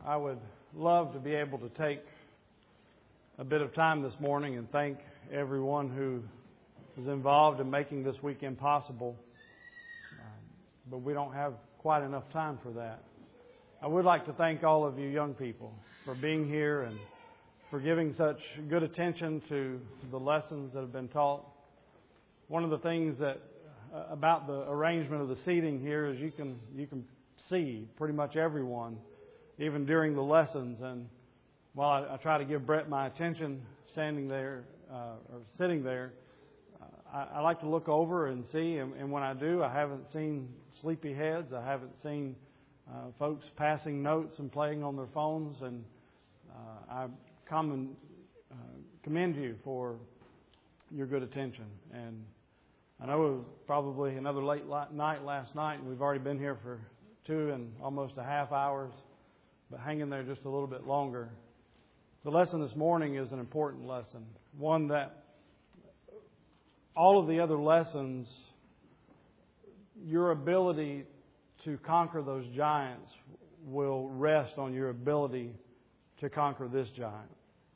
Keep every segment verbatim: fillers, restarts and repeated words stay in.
I would love to be able to take a bit of time this morning and thank everyone who is involved in making this weekend possible. Um, but we don't have quite enough time for that. I would like to thank all of you young people for being here and for giving such good attention to the lessons that have been taught. One of the things that uh, about the arrangement of the seating here is you can you can see pretty much everyone, even during the lessons. And while I, I try to give Brett my attention standing there uh, or sitting there, uh, I, I like to look over and see. And, and when I do, I haven't seen sleepy heads. I haven't seen uh, folks passing notes and playing on their phones. And uh, I come and uh, commend you for your good attention. And I know it was probably another late night last night, and we've already been here for two and almost a half hours, but hang in there just a little bit longer. The lesson this morning is an important lesson, one that all of the other lessons, your ability to conquer those giants will rest on your ability to conquer this giant.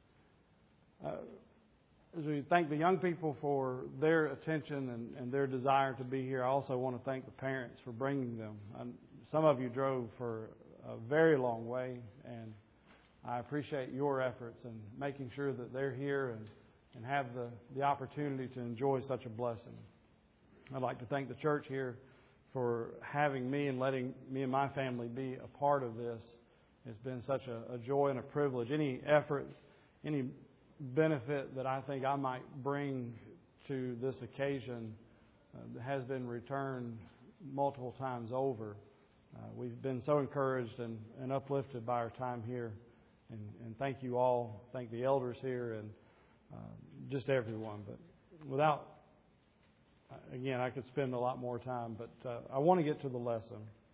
Uh, as we thank the young people for their attention and, and their desire to be here, I also want to thank the parents for bringing them. And some of you drove for a very long way, and I appreciate your efforts in making sure that they're here and, and have the, the opportunity to enjoy such a blessing. I'd like to thank the church here for having me and letting me and my family be a part of this. It's been such a, a joy and a privilege. Any effort, any benefit that I think I might bring to this occasion uh, has been returned multiple times over. Uh, we've been so encouraged and, and uplifted by our time here. And, and thank you all. Thank the elders here and uh, just everyone. But without, again, I could spend a lot more time, but uh, I want to get to the lesson.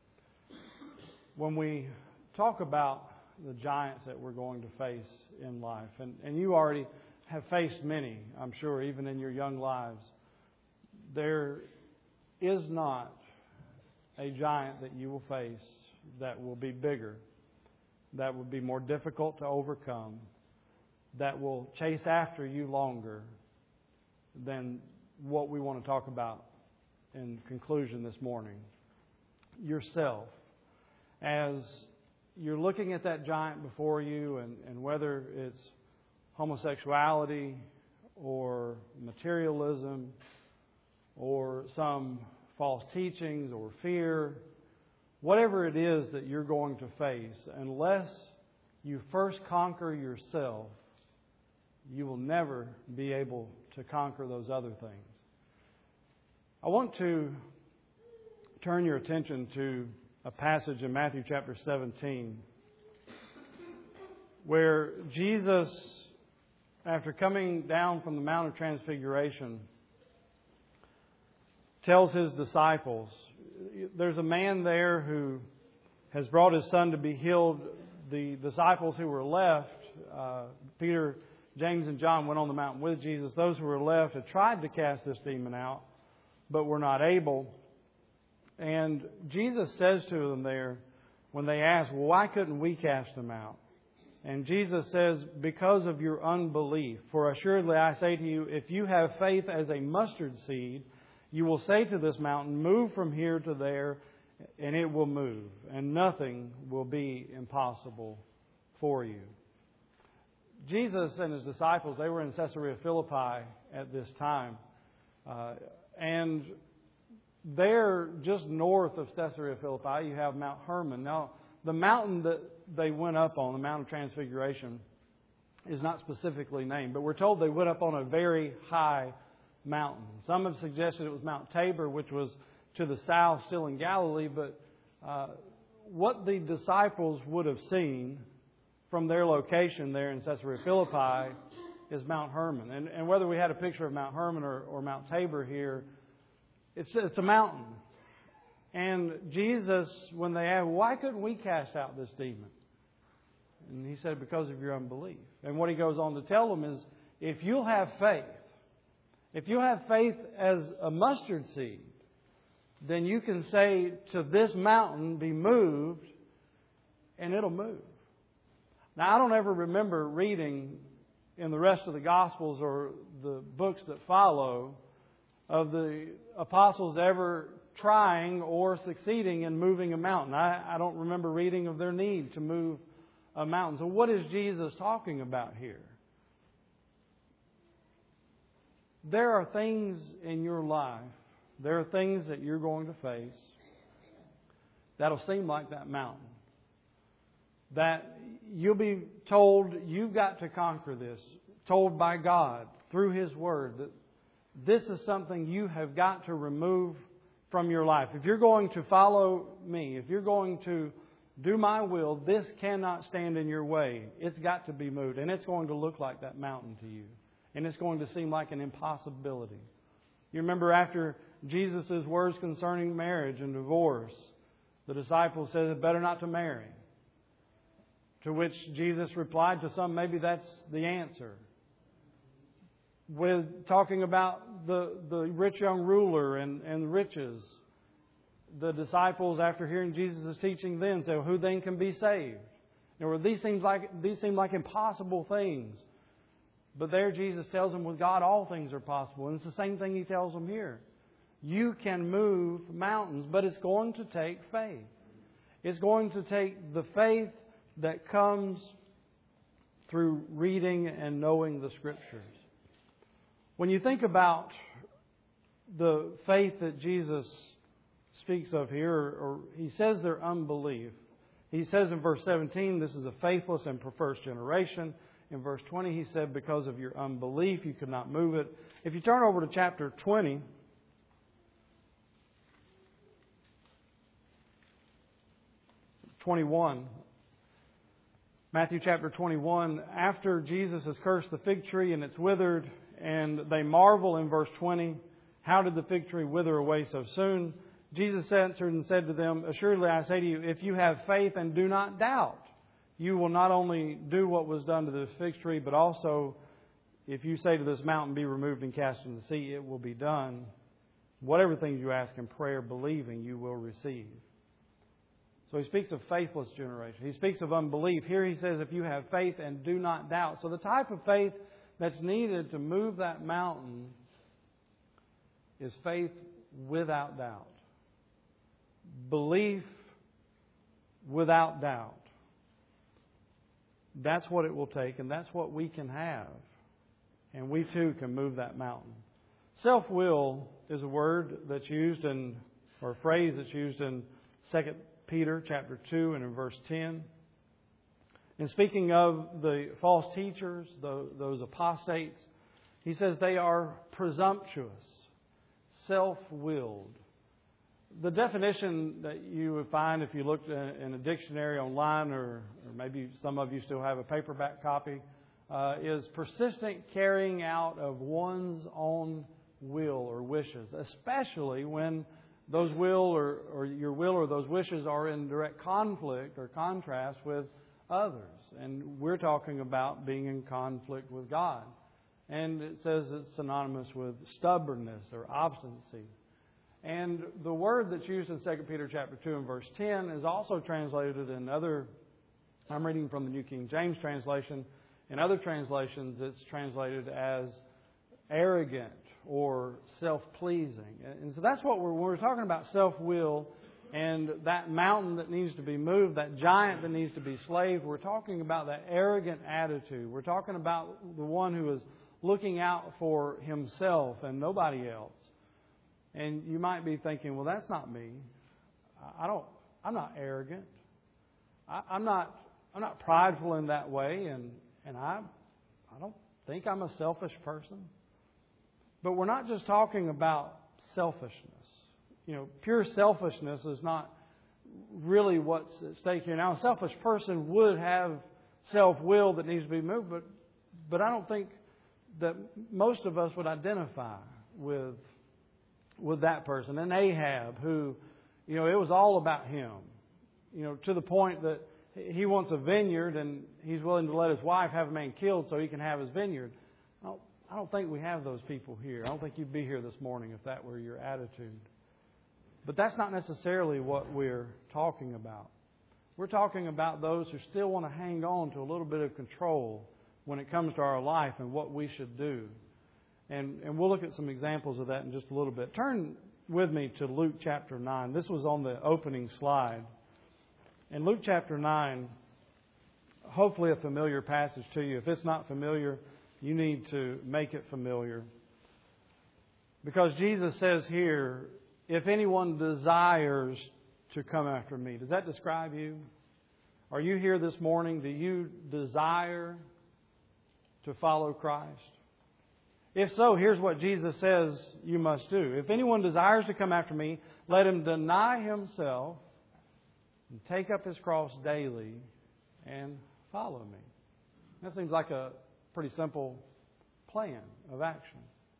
When we talk about the giants that we're going to face in life, and, and you already have faced many, I'm sure, even in your young lives, there is not a giant that you will face that will be bigger, that will be more difficult to overcome, that will chase after you longer than what we want to talk about in conclusion this morning. Yourself. As you're looking at that giant before you, and, and whether it's homosexuality or materialism or some false teachings or fear, whatever it is that you're going to face, unless you first conquer yourself, you will never be able to conquer those other things. I want to turn your attention to a passage in Matthew chapter seventeen where Jesus, after coming down from the Mount of Transfiguration, tells His disciples, there's a man there who has brought his son to be healed. The disciples who were left, uh, Peter, James, and John went on the mountain with Jesus. Those who were left had tried to cast this demon out, but were not able. And Jesus says to them there, when they ask, well, why couldn't we cast them out? And Jesus says, because of your unbelief. For assuredly I say to you, if you have faith as a mustard seed, you will say to this mountain, move from here to there, and it will move. And nothing will be impossible for you. Jesus and His disciples, they were in Caesarea Philippi at this time. Uh, and there, just north of Caesarea Philippi, you have Mount Hermon. Now, the mountain that they went up on, the Mount of Transfiguration, is not specifically named, but we're told they went up on a very high mountain. Some have suggested it was Mount Tabor, which was to the south, still in Galilee, but uh, what the disciples would have seen from their location there in Caesarea Philippi is Mount Hermon. And, and whether we had a picture of Mount Hermon or, or Mount Tabor here, It's it's a mountain. And Jesus, when they asked, why couldn't we cast out this demon? And He said, because of your unbelief. And what He goes on to tell them is, if you'll have faith, if you have faith as a mustard seed, then you can say to this mountain, be moved, and it'll move. Now, I don't ever remember reading in the rest of the Gospels or the books that follow of the apostles ever trying or succeeding in moving a mountain. I, I don't remember reading of their need to move a mountain. So what is Jesus talking about here? There are things in your life, there are things that you're going to face that'll seem like that mountain. That you'll be told you've got to conquer this, told by God through His Word that this is something you have got to remove from your life. If you're going to follow me, if you're going to do my will, this cannot stand in your way. It's got to be moved. And it's going to look like that mountain to you. And it's going to seem like an impossibility. You remember after Jesus' words concerning marriage and divorce, the disciples said it's better not to marry. To which Jesus replied to some, maybe that's the answer. With talking about the, the rich young ruler and, and riches, the disciples, after hearing Jesus' teaching then, said, who then can be saved? You know, these seem like these seem like impossible things. But there Jesus tells them, with God all things are possible. And it's the same thing He tells them here. You can move mountains, but it's going to take faith. It's going to take the faith that comes through reading and knowing the Scriptures. When you think about the faith that Jesus speaks of here, or He says their unbelief. He says in verse seventeen, this is a faithless and perverse generation. In verse twenty, He said, because of your unbelief, you could not move it. If you turn over to chapter twenty, twenty-one, Matthew chapter twenty-one, after Jesus has cursed the fig tree and it's withered, and they marvel in verse twenty, how did the fig tree wither away so soon? Jesus answered and said to them, assuredly I say to you, if you have faith and do not doubt, you will not only do what was done to the fig tree, but also if you say to this mountain, be removed and cast into the sea, it will be done. Whatever things you ask in prayer, believing, you will receive. So He speaks of faithless generation. He speaks of unbelief. Here He says, if you have faith and do not doubt. So the type of faith that's needed to move that mountain is faith without doubt. Belief without doubt. That's what it will take, and that's what we can have. And we too can move that mountain. Self-will is a word that's used in, or a phrase that's used in Second Peter chapter two and in verse ten. And speaking of the false teachers, those apostates, he says they are presumptuous, self-willed. The definition that you would find if you looked in a dictionary online, or, or maybe some of you still have a paperback copy, uh, is persistent carrying out of one's own will or wishes, especially when those will or, or your will or those wishes are in direct conflict or contrast with others. And we're talking about being in conflict with God. And it says it's synonymous with stubbornness or obstinacy. And the word that's used in Second Peter chapter two and verse ten is also translated in other, I'm reading from the New King James translation. In other translations, it's translated as arrogant or self-pleasing. And so that's what we're, when we're talking about self-will and that mountain that needs to be moved, that giant that needs to be slayed, we're talking about that arrogant attitude. We're talking about the one who is looking out for himself and nobody else. And you might be thinking, well, that's not me. I don't. I'm not arrogant. I, I'm not. I'm not prideful in that way, and and I. I don't think I'm a selfish person. But we're not just talking about selfishness. You know, pure selfishness is not really what's at stake here. Now, a selfish person would have self-will that needs to be moved, but but I don't think that most of us would identify with. with that person. And Ahab, who, you know, it was all about him. You know, to the point that he wants a vineyard and he's willing to let his wife have a man killed so he can have his vineyard. I don't, I don't think we have those people here. I don't think you'd be here this morning if that were your attitude. But that's not necessarily what we're talking about. We're talking about those who still want to hang on to a little bit of control when it comes to our life and what we should do. And, and we'll look at some examples of that in just a little bit. Turn with me to Luke chapter nine. This was on the opening slide. In Luke chapter nine, hopefully a familiar passage to you. If it's not familiar, you need to make it familiar. Because Jesus says here, if anyone desires to come after me. Does that describe you? Are you here this morning? Do you desire to follow Christ? If so, here's what Jesus says you must do. If anyone desires to come after me, let him deny himself and take up his cross daily and follow me. That seems like a pretty simple plan of action.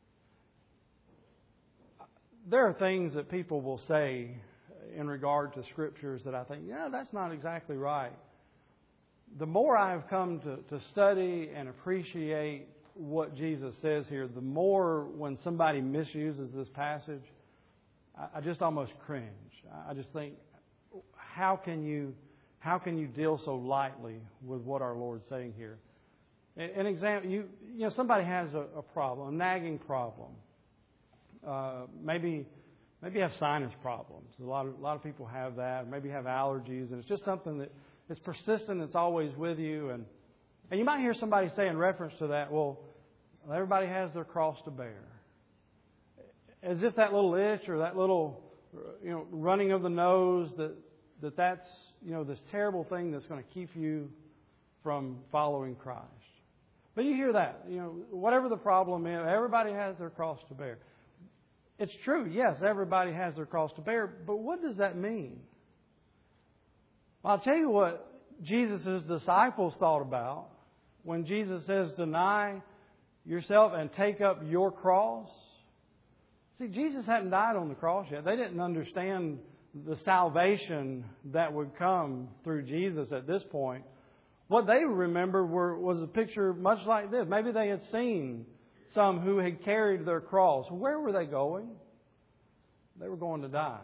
There are things that people will say in regard to Scriptures that I think, yeah, that's not exactly right. The more I have come to, to study and appreciate what Jesus says here, the more when somebody misuses this passage, I, I just almost cringe. I just think, how can you how can you deal so lightly with what our Lord's saying here? An example, you you know, somebody has a, a problem, a nagging problem. Uh, maybe maybe you have sinus problems. A lot of a lot of people have that. Maybe you have allergies, and it's just something that is persistent. It's always with you, and and you might hear somebody say in reference to that, well, everybody has their cross to bear, as if that little itch or that little you know running of the nose that that that's you know this terrible thing that's going to keep you from following Christ. But you hear that, you know, whatever the problem is, everybody has their cross to bear. It's true, yes, everybody has their cross to bear, but what does that mean? Well, I'll tell you what Jesus' disciples thought about when Jesus says, deny yourself and take up your cross. See, Jesus hadn't died on the cross yet. They didn't understand the salvation that would come through Jesus at this point. What they remember were, was a picture much like this. Maybe they had seen some who had carried their cross. Where were they going? They were going to die.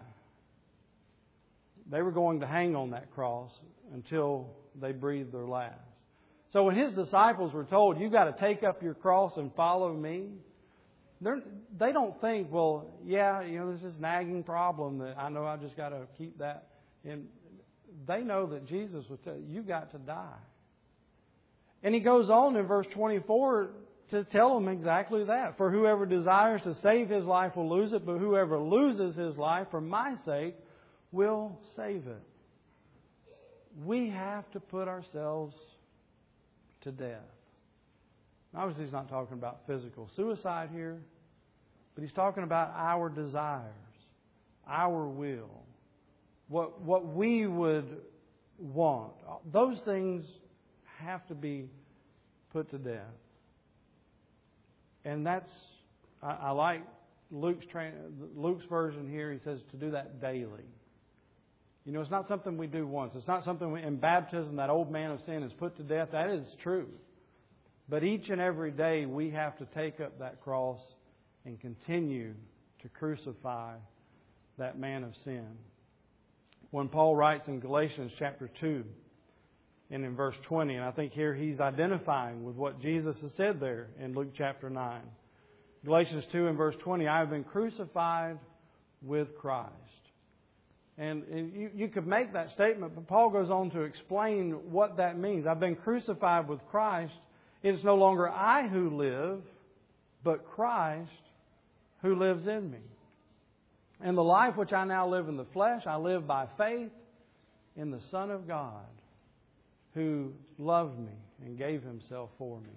They were going to hang on that cross until they breathed their last. So when His disciples were told, you've got to take up your cross and follow me, they're, they don't think, well, yeah, you know, there's this nagging problem that I know I just got to keep that in. They know that Jesus would tell you, you've got to die. And He goes on in verse twenty-four to tell them exactly that. For whoever desires to save his life will lose it, but whoever loses his life for my sake will save it. We have to put ourselves to death. Obviously, He's not talking about physical suicide here, but He's talking about our desires, our will, what what we would want. Those things have to be put to death. And that's, I, I like Luke's Luke's version here. He says to do that daily. You know, it's not something we do once. It's not something we, in baptism, that old man of sin is put to death. That is true. But each and every day we have to take up that cross and continue to crucify that man of sin. When Paul writes in Galatians chapter two and in verse twenty, and I think here he's identifying with what Jesus has said there in Luke chapter nine. Galatians two and verse twenty, I have been crucified with Christ. And you, you could make that statement, but Paul goes on to explain what that means. I've been crucified with Christ. It is no longer I who live, but Christ who lives in me. And the life which I now live in the flesh, I live by faith in the Son of God, who loved me and gave Himself for me.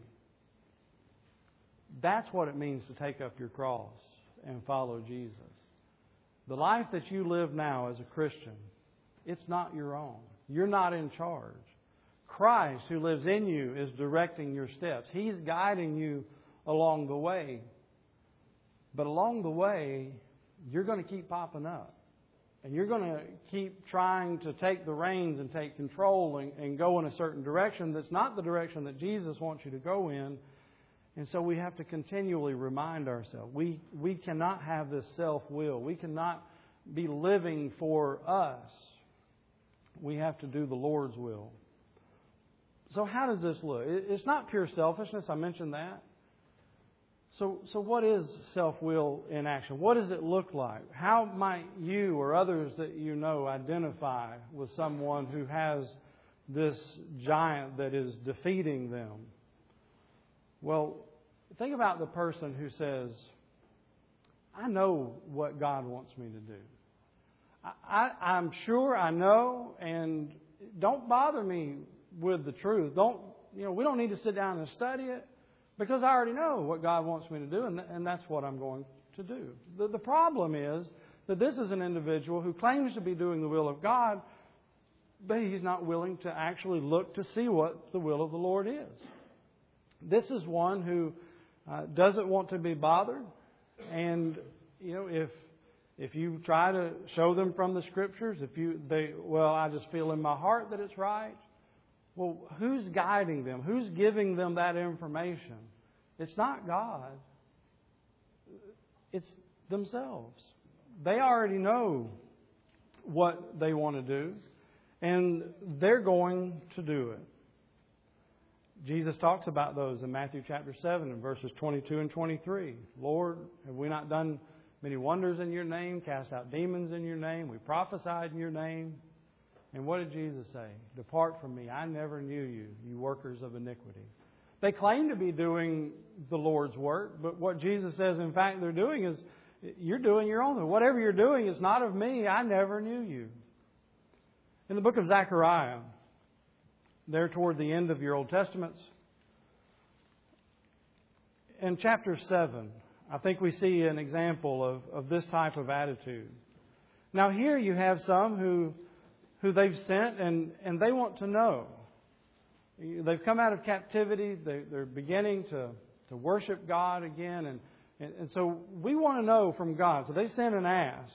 That's what it means to take up your cross and follow Jesus. The life that you live now as a Christian, it's not your own. You're not in charge. Christ, who lives in you, is directing your steps. He's guiding you along the way. But along the way, you're going to keep popping up. And you're going to keep trying to take the reins and take control and, and go in a certain direction that's not the direction that Jesus wants you to go in. And so we have to continually remind ourselves. We, we cannot have this self-will. We cannot be living for us. we have to do the Lord's will. So how does this look? It's not pure selfishness. I mentioned that. So, so what is self-will in action? What does it look like? How might you or others that you know identify with someone who has this giant that is defeating them? Well, think about the person who says, I know what God wants me to do. I, I, I'm sure I know, and don't bother me with the truth. Don't, you know, we don't need to sit down and study it, because I already know what God wants me to do, and, and that's what I'm going to do. The, the problem is that this is an individual who claims to be doing the will of God, but he's not willing to actually look to see what the will of the Lord is. This is one who uh, doesn't want to be bothered, and you know, if if you try to show them from the Scriptures, if you they well, I just feel in my heart that it's right. Well, who's guiding them? Who's giving them that information? It's not God. It's themselves. They already know what they want to do, and they're going to do it. Jesus talks about those in Matthew chapter seven and verses twenty-two and twenty-three. Lord, have we not done many wonders in your name, cast out demons in your name, we prophesied in your name? And what did Jesus say? Depart from me, I never knew you, you workers of iniquity. They claim to be doing the Lord's work, but what Jesus says, in fact, they're doing is, you're doing your own. Whatever you're doing is not of me, I never knew you. In the book of Zechariah, there toward the end of your Old Testaments, in chapter seven, I think we see an example of, of this type of attitude. Now here you have some who who they've sent, and, and they want to know. They've come out of captivity. They, they're beginning to, to worship God again. And, and, and so we want to know from God. So they send and ask.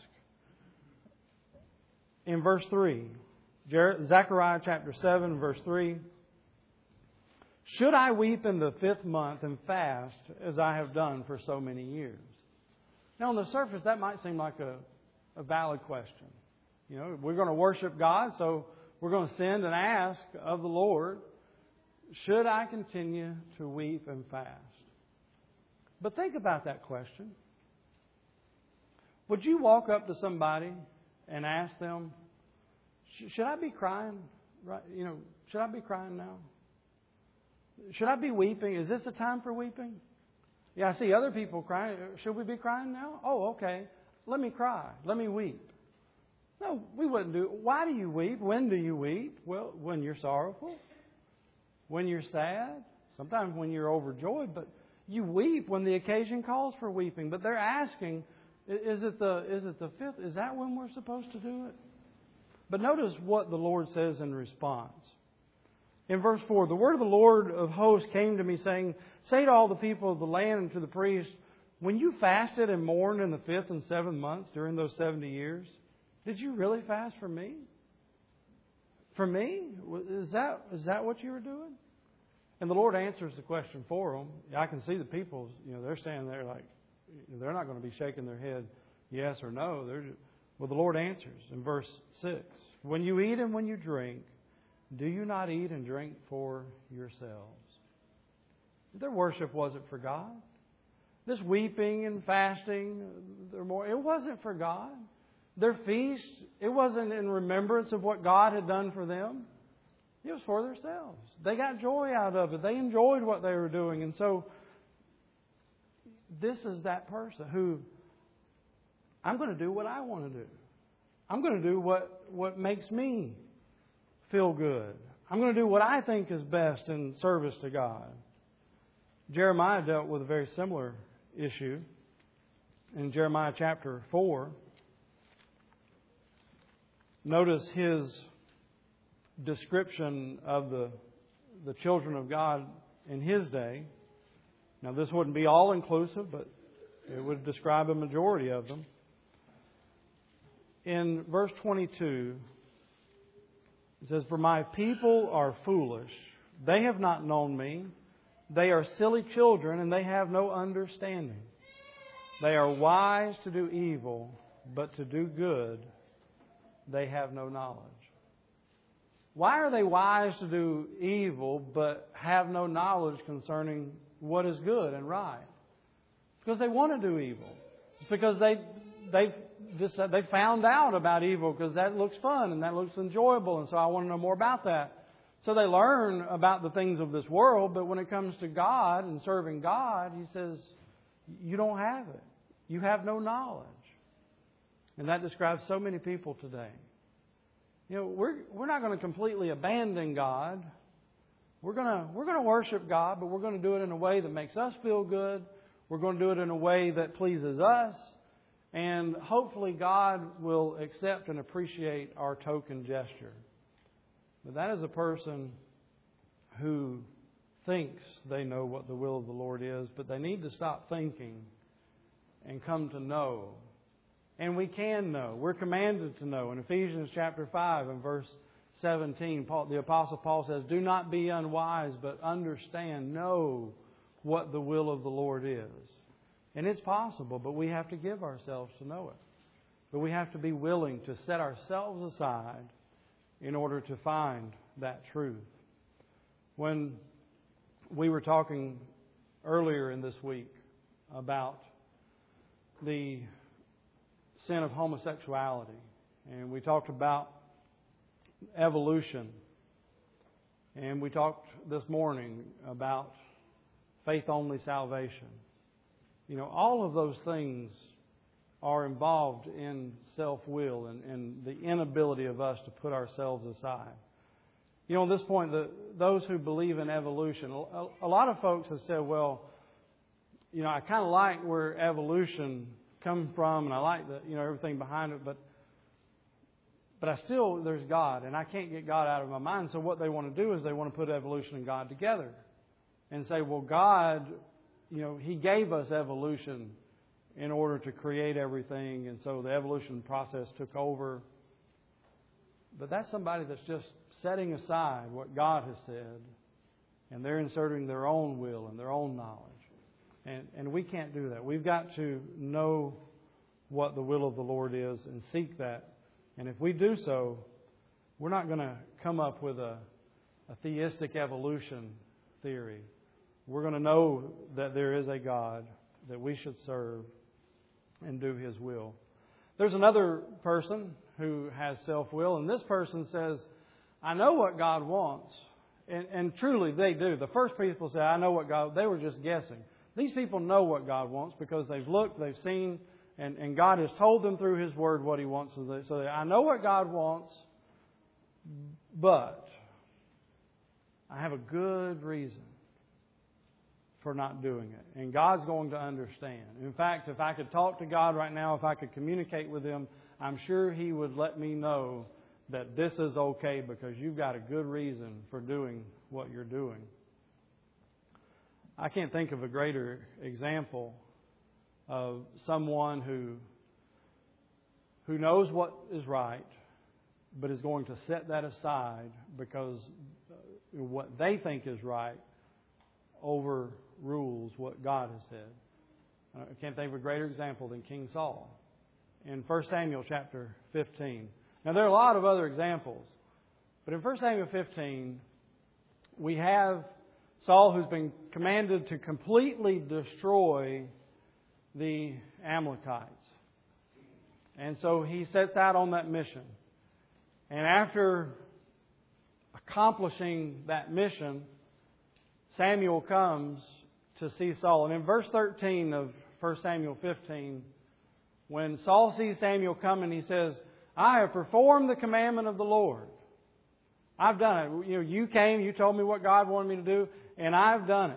In verse three, Zechariah chapter seven, verse three, should I weep in the fifth month and fast as I have done for so many years? Now on the surface that might seem like a, a valid question. You know, we're going to worship God, so we're going to send and ask of the Lord, should I continue to weep and fast? But think about that question. Would you walk up to somebody and ask them, should I be crying? Right? You know, should I be crying now? Should I be weeping? Is this a time for weeping? Yeah, I see other people crying. Should we be crying now? Oh, okay. Let me cry. Let me weep. No, we wouldn't do it. Why do you weep? When do you weep? Well, when you're sorrowful, when you're sad, sometimes when you're overjoyed, but you weep when the occasion calls for weeping. But they're asking, is it the is it the fifth? Is that when we're supposed to do it? But notice what the Lord says in response. In verse four, the word of the Lord of hosts came to me, saying, say to all the people of the land and to the priests, when you fasted and mourned in the fifth and seventh months during those seventy years, did you really fast for me? For me? Is that is that what you were doing? And the Lord answers the question for them. I can see the people, you know, they're standing there like, they're not going to be shaking their head yes or no. They're just, well, the Lord answers in verse six. When you eat and when you drink, do you not eat and drink for yourselves? Their worship wasn't for God. This weeping and fasting, it wasn't for God. Their feast, it wasn't in remembrance of what God had done for them. It was for themselves. They got joy out of it. They enjoyed what they were doing. And so, this is that person who, I'm going to do what I want to do. I'm going to do what, what makes me feel good. I'm going to do what I think is best in service to God. Jeremiah dealt with a very similar issue in Jeremiah chapter four. Notice his description of the, the children of God in his day. Now, this wouldn't be all-inclusive, but it would describe a majority of them. In verse twenty-two, it says, for my people are foolish. They have not known me. They are silly children, and they have no understanding. They are wise to do evil, but to do good they have no knowledge. why are they wise to do evil but have no knowledge concerning what is good and right? Because they want to do evil. It's because they they just they found out about evil because that looks fun and that looks enjoyable, and so I want to know more about that. So they learn about the things of this world, but when it comes to God and serving God, He says, you don't have it. You have no knowledge. And that describes so many people today. You know, we're we're not going to completely abandon God. We're going to we're going to worship God, but we're going to do it in a way that makes us feel good. We're going to do it in a way that pleases us. And hopefully God will accept and appreciate our token gesture. But that is a person who thinks they know what the will of the Lord is, but they need to stop thinking and come to know. And we can know. We're commanded to know. In Ephesians chapter five and verse seventeen, Paul, the Apostle Paul says, do not be unwise, but understand, know what the will of the Lord is. And it's possible, but we have to give ourselves to know it. But we have to be willing to set ourselves aside in order to find that truth. When we were talking earlier in this week about the sin of homosexuality, and we talked about evolution, and we talked this morning about faith-only salvation. You know, all of those things are involved in self-will and, and the inability of us to put ourselves aside. You know, at this point, the, those who believe in evolution, a, a lot of folks have said, well, you know, I kind of like where evolution comes from, and I like the, you know, everything behind it, but but I still, there's God, and I can't get God out of my mind. So what they want to do is they want to put evolution and God together and say, well, God, you know, He gave us evolution in order to create everything, and so the evolution process took over. But that's somebody that's just setting aside what God has said, and they're inserting their own will and their own knowledge. And, and we can't do that. We've got to know what the will of the Lord is and seek that. And if we do so, we're not going to come up with a, a theistic evolution theory. We're going to know that there is a God that we should serve and do His will. There's another person who has self-will, and this person says, I know what God wants. And, and truly they do. The first people say, I know what God, they were just guessing. These people know what God wants because they've looked, they've seen, and, and God has told them through His Word what He wants. So, they, so they, I know what God wants, but I have a good reason for not doing it. And God's going to understand. In fact, if I could talk to God right now, if I could communicate with Him, I'm sure He would let me know that this is okay because you've got a good reason for doing what you're doing. I can't think of a greater example of someone who who knows what is right, but is going to set that aside because what they think is right overrules what God has said. I can't think of a greater example than King Saul in First Samuel chapter fifteen. Now, there are a lot of other examples, but in First Samuel fifteen, we have Saul, who's been commanded to completely destroy the Amalekites. And so he sets out on that mission. And after accomplishing that mission, Samuel comes to see Saul. And in verse thirteen of First Samuel fifteen, when Saul sees Samuel coming, he says, I have performed the commandment of the Lord. I've done it. You know, you came, you told me what God wanted me to do, and I've done it.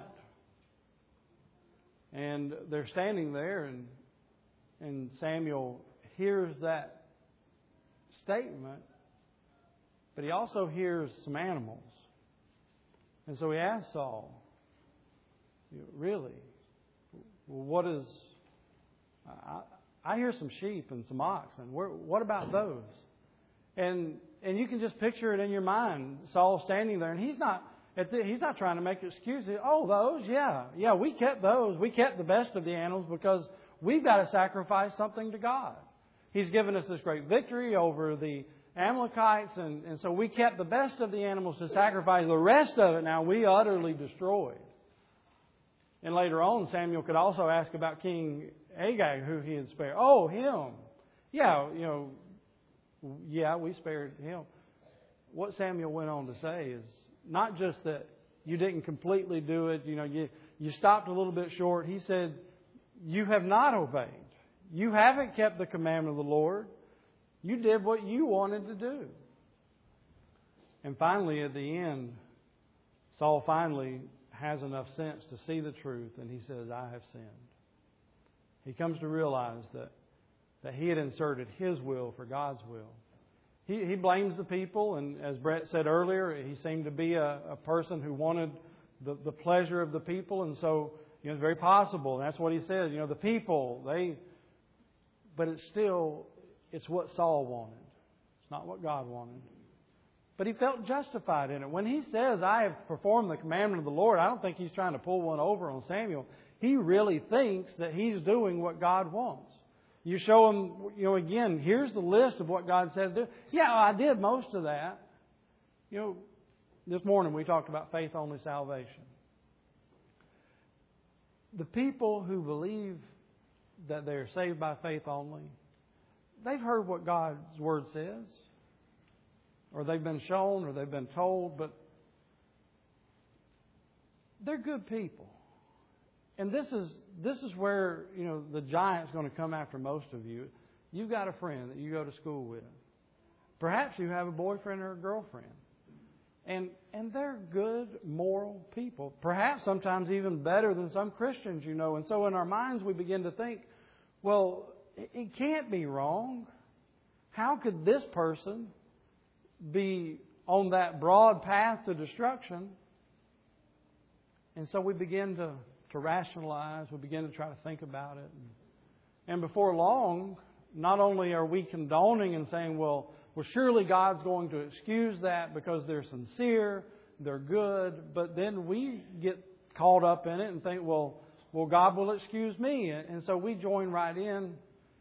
And they're standing there, and and Samuel hears that statement, but he also hears some animals. And so he asks Saul, really, what is... I, I hear some sheep and some oxen. Where, what about those? And and you can just picture it in your mind. Saul standing there, and he's not at the, he's not trying to make excuses. Oh, those, yeah, yeah, we kept those. We kept the best of the animals because we've got to sacrifice something to God. He's given us this great victory over the Amalekites. And, and so we kept the best of the animals to sacrifice. The rest of it now we utterly destroyed. And later on, Samuel could also ask about King Agag, who he had spared. Oh, him. Yeah, you know, yeah, we spared him. What Samuel went on to say is not just that you didn't completely do it, you know, you, you stopped a little bit short. He said, you have not obeyed. You haven't kept the commandment of the Lord. You did what you wanted to do. And finally, at the end, Saul finally has enough sense to see the truth, and he says, I have sinned. He comes to realize that, that he had inserted his will for God's will. He, he blames the people, and as Brett said earlier, he seemed to be a, a person who wanted the, the pleasure of the people, and so you know, it's very possible. And that's what he says. You know, the people, they, but it's still, it's what Saul wanted. It's not what God wanted. But he felt justified in it. When he says, I have performed the commandment of the Lord, I don't think he's trying to pull one over on Samuel. He really thinks that he's doing what God wants. You show him, you know, again, here's the list of what God said to do. Yeah, I did most of that. You know, this morning we talked about faith-only salvation. The people who believe that they're saved by faith only, they've heard what God's Word says, or they've been shown, or they've been told, but they're good people. And this is this is where, you know, the giant's going to come after most of you. You've got a friend that you go to school with. Perhaps you have a boyfriend or a girlfriend. And and they're good, moral people. Perhaps sometimes even better than some Christians, you know. And so in our minds we begin to think, well, it can't be wrong. How could this person be on that broad path to destruction? And so we begin to, to rationalize. We begin to try to think about it. And before long, not only are we condoning and saying, well, well, surely God's going to excuse that because they're sincere, they're good, but then we get caught up in it and think, well, well, God will excuse me. And so we join right in.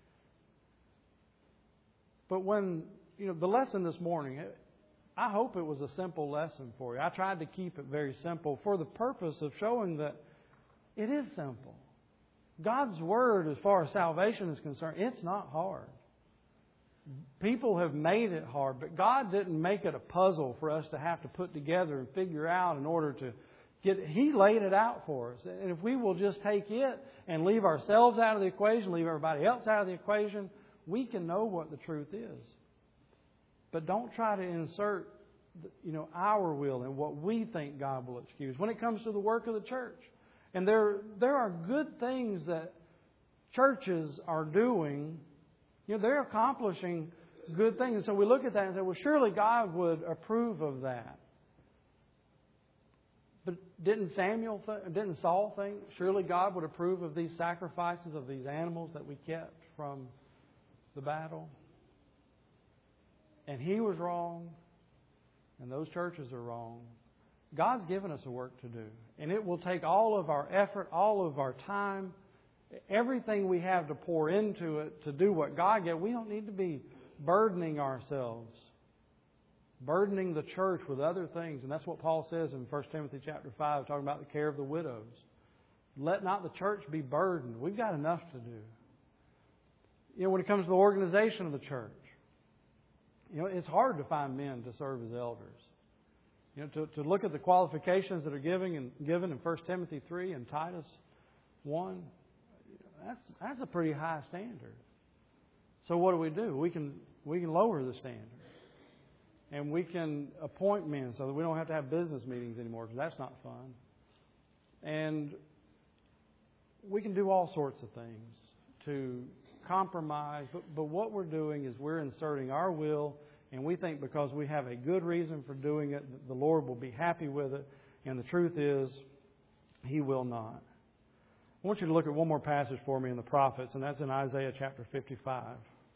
But when, you know, the lesson this morning, I hope it was a simple lesson for you. I tried to keep it very simple for the purpose of showing that it is simple. God's Word, as far as salvation is concerned, it's not hard. People have made it hard, but God didn't make it a puzzle for us to have to put together and figure out in order to get it. He laid it out for us. And if we will just take it and leave ourselves out of the equation, leave everybody else out of the equation, we can know what the truth is. But don't try to insert, you know, our will and what we think God will excuse when it comes to the work of the church. And there, there are good things that churches are doing. You know, they're accomplishing good things. And so we look at that and say, well, surely God would approve of that. But didn't Samuel, th- didn't Saul think surely God would approve of these sacrifices of these animals that we kept from the battle? And he was wrong, and those churches are wrong. God's given us a work to do, and it will take all of our effort, all of our time, everything we have to pour into it to do what God gave. We don't need to be burdening ourselves, burdening the church with other things. And that's what Paul says in First Timothy chapter five, talking about the care of the widows. Let not the church be burdened. We've got enough to do. You know, when it comes to the organization of the church, you know, it's hard to find men to serve as elders. You know, to, to look at the qualifications that are given in, given in First Timothy three and Titus one, that's that's a pretty high standard. So what do we do? We can we can lower the standard, and we can appoint men so that we don't have to have business meetings anymore, because that's not fun. And we can do all sorts of things to compromise, but, but what we're doing is we're inserting our will, and we think because we have a good reason for doing it, the Lord will be happy with it. And the truth is, He will not. I want you to look at one more passage for me in the prophets, and that's in Isaiah chapter fifty-five.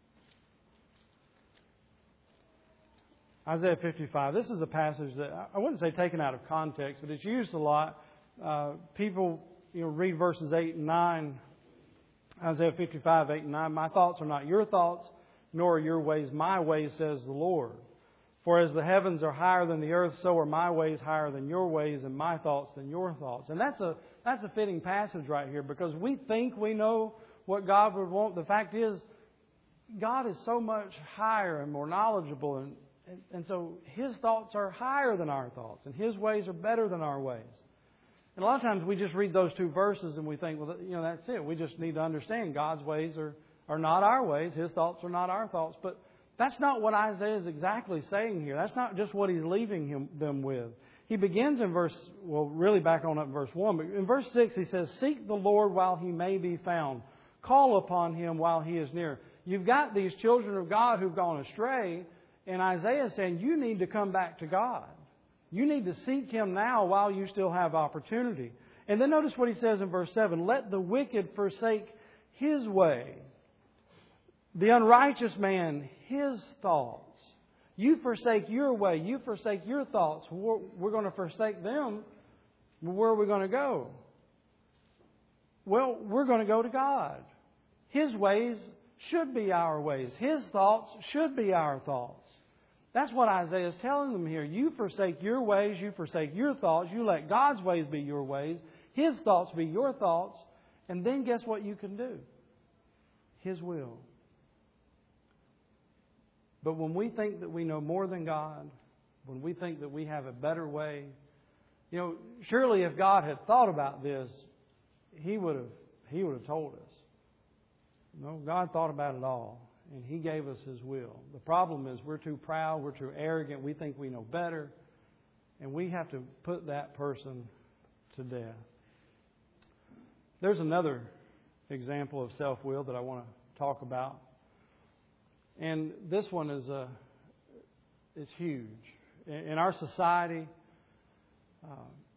Isaiah fifty-five. This is a passage that I wouldn't say taken out of context, but it's used a lot. Uh, people, you know, read verses eight and nine. Isaiah fifty-five, eight and nine. My thoughts are not your thoughts, nor are your ways my ways, says the Lord. For as the heavens are higher than the earth, so are my ways higher than your ways, and my thoughts than your thoughts. And that's a that's a fitting passage right here, because we think we know what God would want. The fact is, God is so much higher and more knowledgeable, and, and, and so His thoughts are higher than our thoughts, and His ways are better than our ways. And a lot of times we just read those two verses and we think, well, you know, that's it. We just need to understand God's ways are, are not our ways. His thoughts are not our thoughts. But that's not what Isaiah is exactly saying here. That's not just what he's leaving him, them with. He begins in verse, well, really back on up in verse one. But in verse six he says, seek the Lord while He may be found. Call upon Him while He is near. You've got these children of God who've gone astray. And Isaiah is saying, you need to come back to God. You need to seek Him now while you still have opportunity. And then notice what he says in verse seven. Let the wicked forsake his way, the unrighteous man his thoughts. You forsake your way. You forsake your thoughts. We're, we're going to forsake them. Where are we going to go? Well, we're going to go to God. His ways should be our ways. His thoughts should be our thoughts. That's what Isaiah is telling them here. You forsake your ways. You forsake your thoughts. You let God's ways be your ways. His thoughts be your thoughts. And then guess what you can do? His will. But when we think that we know more than God, when we think that we have a better way, you know, surely if God had thought about this, He would have He would have told us. No, God thought about it all, and He gave us His will. The problem is we're too proud, we're too arrogant, we think we know better, and we have to put that person to death. There's another example of self-will that I want to talk about. And this one is a, it's huge. In our society, uh,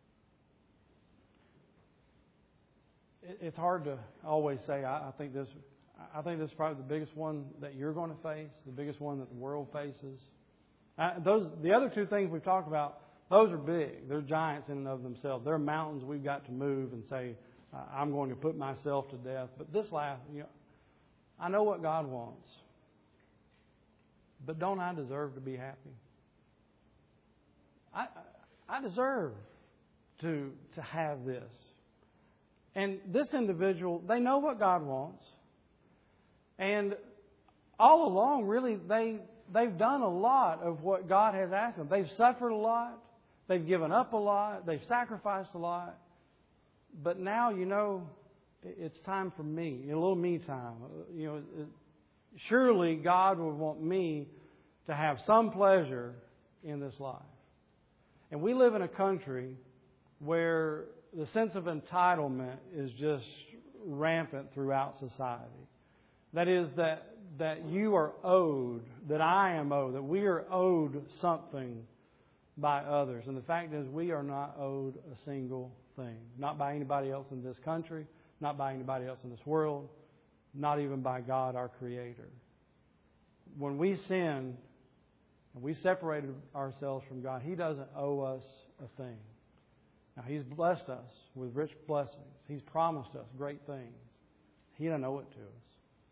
it, it's hard to always say, I, I think this I think this is probably the biggest one that you're going to face, the biggest one that the world faces. Uh, those the other two things we've talked about, those are big. They're giants in and of themselves. They're mountains we've got to move and say, uh, I'm going to put myself to death. But this last, you know, I know what God wants. But don't I deserve to be happy? I I deserve to to have this. And this individual, they know what God wants. And all along, really, they, they've done a lot of what God has asked them. They've suffered a lot. They've given up a lot. They've sacrificed a lot. But now, you know, it's time for me, a little me time. You know, surely God would want me to have some pleasure in this life. And we live in a country where the sense of entitlement is just rampant throughout society. That is that, that you are owed, that I am owed, that we are owed something by others. And the fact is we are not owed a single thing. Not by anybody else in this country, not by anybody else in this world, not even by God, our Creator. When we sin and we separated ourselves from God, He doesn't owe us a thing. Now, He's blessed us with rich blessings. He's promised us great things. He doesn't owe it to us.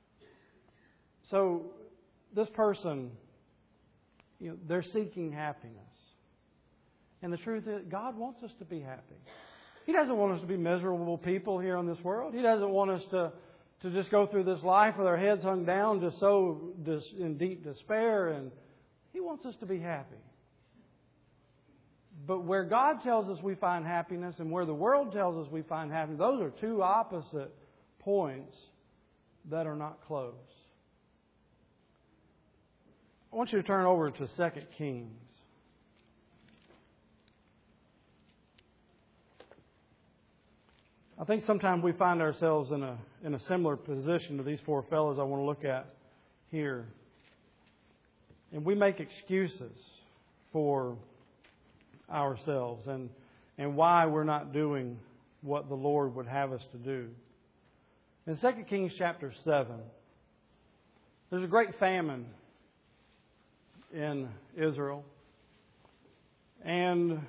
So, this person, you know, they're seeking happiness. And the truth is, God wants us to be happy. He doesn't want us to be miserable people here on this world. He doesn't want us to, to just go through this life with our heads hung down, just so dis- in deep despair. And He wants us to be happy. But where God tells us we find happiness and where the world tells us we find happiness, those are two opposite points that are not close. I want you to turn over to Second Kings. I think sometimes we find ourselves in a in a similar position to these four fellows I want to look at here. And we make excuses for ourselves and, and why we're not doing what the Lord would have us to do. In Second Kings chapter seven, there's a great famine in Israel. And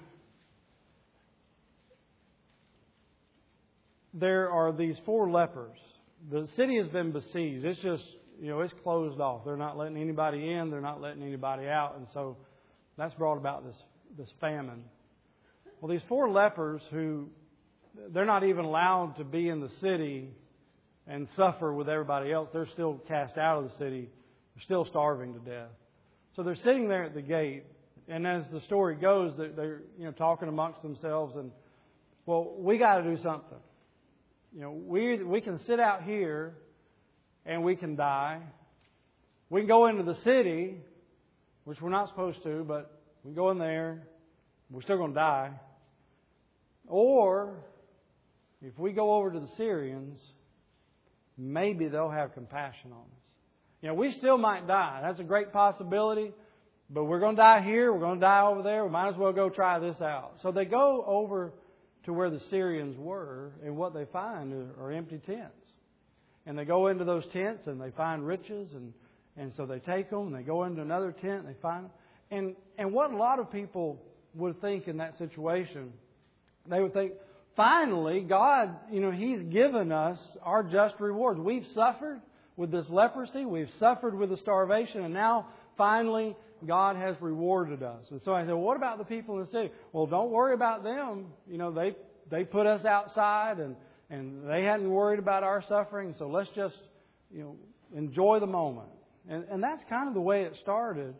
there are these four lepers. The city has been besieged. It's just you know, it's closed off. They're not letting anybody in. They're not letting anybody out. And so that's brought about this, this famine. Well, these four lepers who, they're not even allowed to be in the city and suffer with everybody else. They're still cast out of the city. They're still starving to death. So they're sitting there at the gate. And as the story goes, they're, they're you know, talking amongst themselves. And, well, we got to do something. You know, we we can sit out here and we can die. We can go into the city, which we're not supposed to, but we go in there. We're still going to die. Or, if we go over to the Syrians, maybe they'll have compassion on us. You know, we still might die. That's a great possibility. But we're going to die here. We're going to die over there. We might as well go try this out. So they go over to where the Syrians were, and what they find are, are empty tents. And they go into those tents and they find riches, and, and so they take them and they go into another tent and they find them. And, and what a lot of people would think in that situation, they would think, finally, God, you know, He's given us our just rewards. We've suffered with this leprosy. We've suffered with the starvation. And now, finally, God has rewarded us. And so I said, well, what about the people in the city? Well, don't worry about them. You know, they they put us outside and, and they hadn't worried about our suffering. So let's just, you know, enjoy the moment. And, and that's kind of the way it started.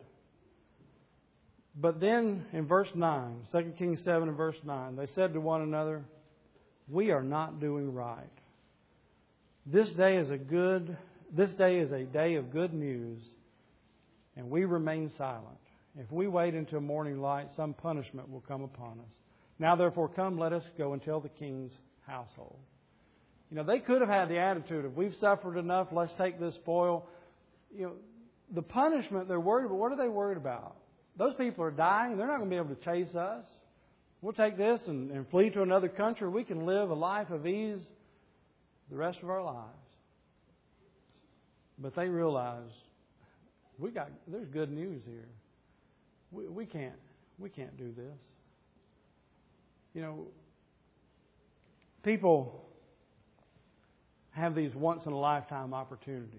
But then in verse nine, Second Kings seven and verse nine, they said to one another, we are not doing right. This day is a good, this day is a day of good news, and we remain silent. If we wait until morning light, some punishment will come upon us. Now therefore come, let us go and tell the king's household. You know, they could have had the attitude of, we've suffered enough, let's take this spoil. You know, the punishment they're worried about, what are they worried about? Those people are dying. They're not going to be able to chase us. We'll take this and, and flee to another country. We can live a life of ease the rest of our lives. But they realize we got there's good news here. We, we can't we can't do this. You know, people have these once in a lifetime opportunities.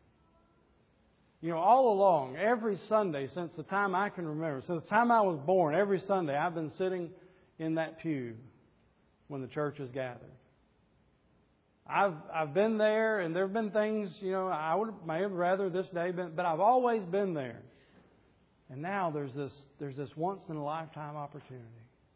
You know, all along, every Sunday, since the time I can remember, since the time I was born, every Sunday I've been sitting in that pew when the church is gathered. I've I've been there, and there have been things, you know, I would may have rather this day been, but I've always been there. And now there's this there's this once in a lifetime opportunity.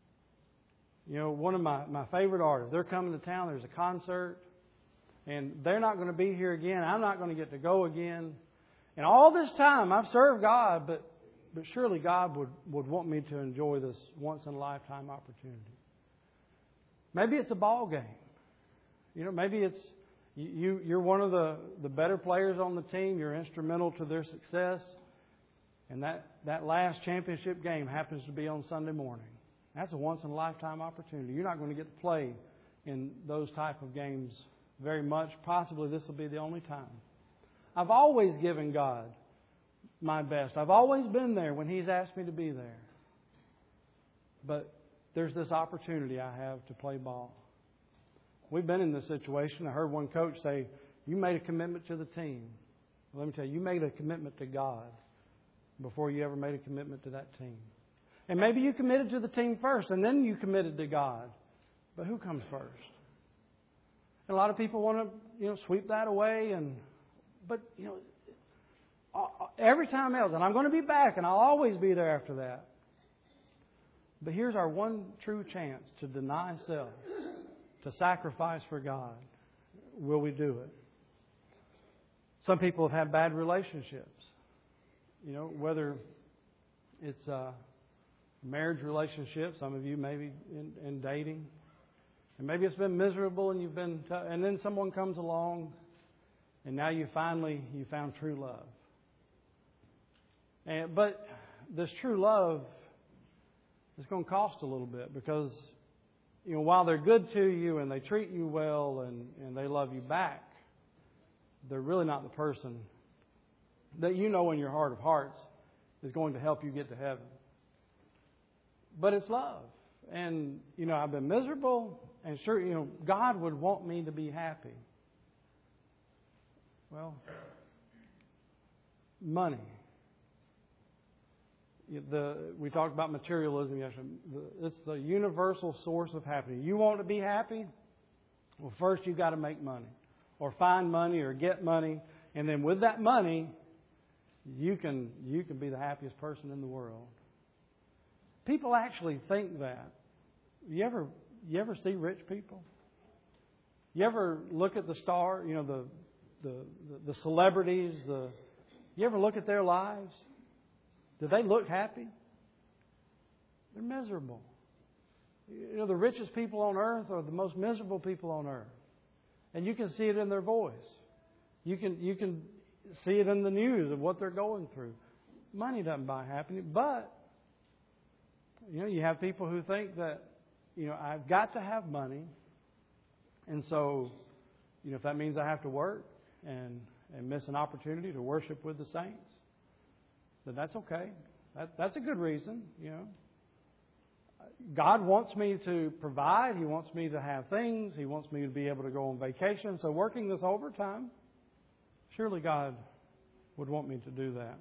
You know, one of my, my favorite artists, they're coming to town, there's a concert, and they're not going to be here again. I'm not going to get to go again. And all this time I've served God, but but surely God would, would want me to enjoy this once in a lifetime opportunity. Maybe it's a ball game. You know, maybe it's you, you're one of the, the better players on the team. You're instrumental to their success. And that, that last championship game happens to be on Sunday morning. That's a once-in-a-lifetime opportunity. You're not going to get to play in those type of games very much. Possibly this will be the only time. I've always given God my best. I've always been there when He's asked me to be there. But there's this opportunity I have to play ball. We've been in this situation. I heard one coach say, you made a commitment to the team. Well, let me tell you, you made a commitment to God before you ever made a commitment to that team. And maybe you committed to the team first, and then you committed to God. But who comes first? And a lot of people want to, you know, sweep that away. And but, you know, every time else, and I'm going to be back, and I'll always be there after that. But here's our one true chance to deny self, to sacrifice for God. Will we do it? Some people have had bad relationships. You know, whether it's a marriage relationship, some of you maybe in, in dating, and maybe it's been miserable, and you've been, t- and then someone comes along, and now you finally you found true love. And but this true love is going to cost a little bit, because you know, while they're good to you and they treat you well and, and they love you back, they're really not the person that you know in your heart of hearts is going to help you get to heaven. But it's love. And, you know, I've been miserable, and sure, you know, God would want me to be happy. Well, money. The, we talked about materialism yesterday. It's the universal source of happiness. You want to be happy? Well, first you've got to make money, or find money, or get money, and then with that money, you can you can be the happiest person in the world. People actually think that. You ever you ever see rich people? You ever look at the star? You know the the the celebrities. The you ever look at their lives? Do they look happy? They're miserable. You know, the richest people on earth are the most miserable people on earth. And you can see it in their voice. You can you can see it in the news of what they're going through. Money doesn't buy happiness, but you know, you have people who think that, you know, I've got to have money, and so, you know, if that means I have to work and and miss an opportunity to worship with the saints, then that's okay. That, that's a good reason, you know. God wants me to provide. He wants me to have things. He wants me to be able to go on vacation. So working this overtime, surely God would want me to do that.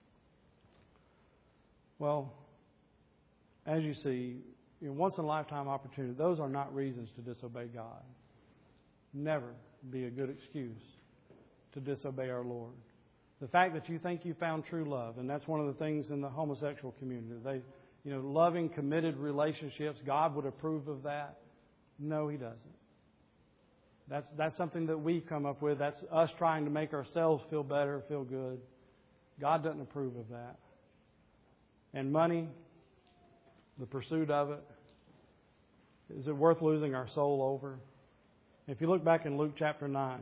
Well, as you see, you know, once in a lifetime opportunity, those are not reasons to disobey God. Never be a good excuse to disobey our Lord. The fact that you think you found true love, and that's one of the things in the homosexual community. They, you know, loving, committed relationships, God would approve of that. No, He doesn't. That's that's something that we come up with. That's us trying to make ourselves feel better, feel good. God doesn't approve of that. And money, the pursuit of it, is it worth losing our soul over? If you look back in Luke chapter nine,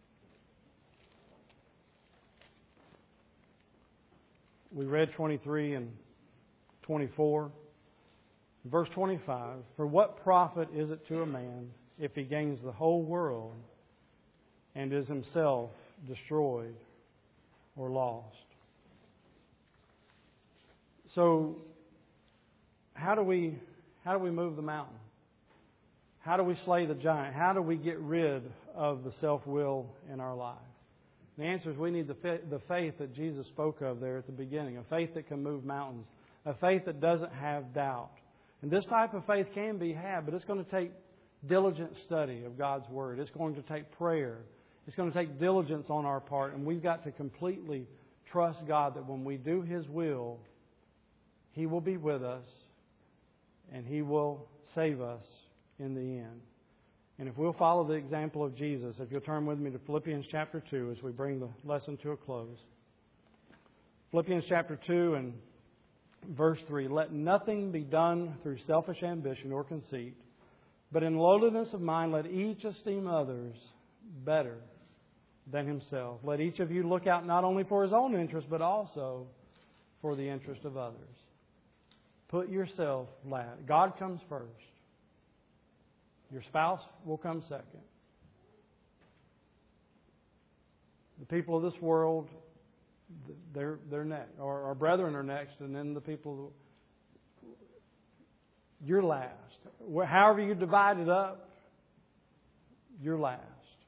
we read twenty-three and twenty-four. Verse twenty-five, for what profit is it to a man if he gains the whole world and is himself destroyed or lost? So, how do we how do we move the mountain? How do we slay the giant? How do we get rid of the self-will in our life? The answer is we need the the faith that Jesus spoke of there at the beginning, a faith that can move mountains, a faith that doesn't have doubt. And this type of faith can be had, but it's going to take diligent study of God's Word. It's going to take prayer. It's going to take diligence on our part, and we've got to completely trust God that when we do His will, He will be with us and He will save us in the end. And if we'll follow the example of Jesus, if you'll turn with me to Philippians chapter two as we bring the lesson to a close. Philippians chapter two and verse three, let nothing be done through selfish ambition or conceit, but in lowliness of mind let each esteem others better than himself. Let each of you look out not only for his own interest, but also for the interest of others. Put yourself last. God comes first. Your spouse will come second. The people of this world, they're, they're next. Or our brethren are next, and then the people, you're last. However you divide it up, you're last.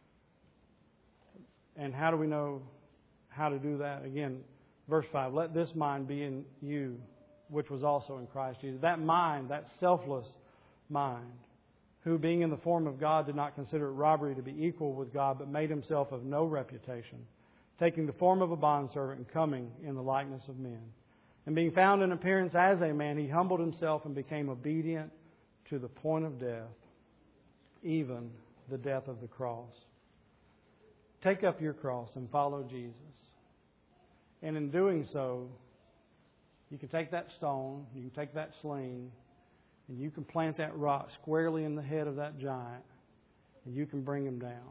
And how do we know how to do that? Again, verse five, let this mind be in you, which was also in Christ Jesus. That mind, that selfless mind, who being in the form of God did not consider it robbery to be equal with God, but made himself of no reputation, taking the form of a bondservant and coming in the likeness of men. And being found in appearance as a man, he humbled himself and became obedient to the point of death, even the death of the cross. Take up your cross and follow Jesus. And in doing so, you can take that stone, you can take that sling, and you can plant that rock squarely in the head of that giant, and you can bring him down.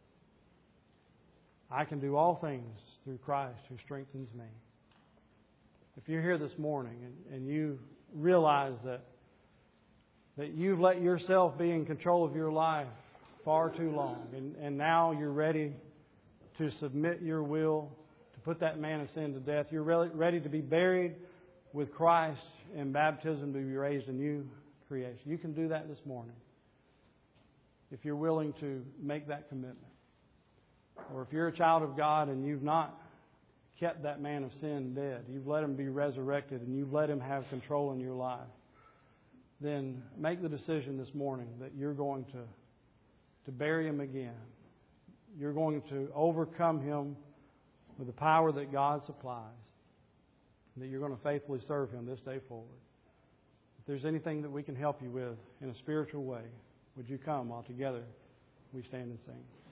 I can do all things through Christ who strengthens me. If you're here this morning and, and you realize that, that you've let yourself be in control of your life far too long, and, and now you're ready to submit your will, to put that man of sin to death, you're really ready to be buried with Christ in baptism to be raised a new creation. You can do that this morning if you're willing to make that commitment. Or if you're a child of God and you've not kept that man of sin dead, you've let him be resurrected, and you've let him have control in your life, then make the decision this morning that you're going to, to bury him again. You're going to overcome him with the power that God supplies, and that you're going to faithfully serve him this day forward. If there's anything that we can help you with in a spiritual way, would you come while together we stand and sing?